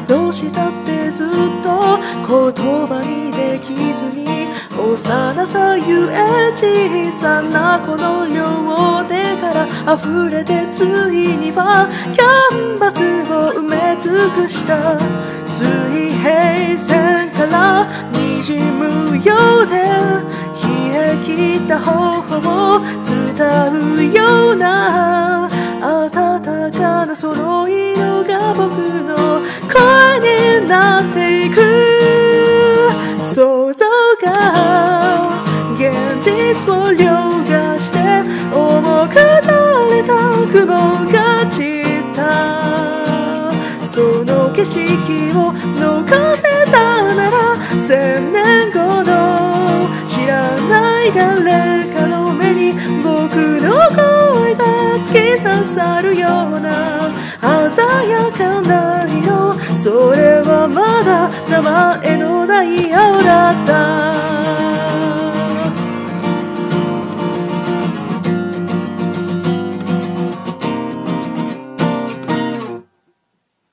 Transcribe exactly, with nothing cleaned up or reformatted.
どうしたってずっと言葉にできずに幼さゆえ小さなこの両手から溢れてついにはキャンバスを埋め尽くした水平線から滲むようで冷え切った頬を伝うような暖かなその色が僕の声になっていく想像が現実を凌駕して重くなれた雲が散ったその景色を逃せたなら千年後の知らない誰かの目に僕の声が突き刺さるような鮮やかな色それはまだ名前のない青だった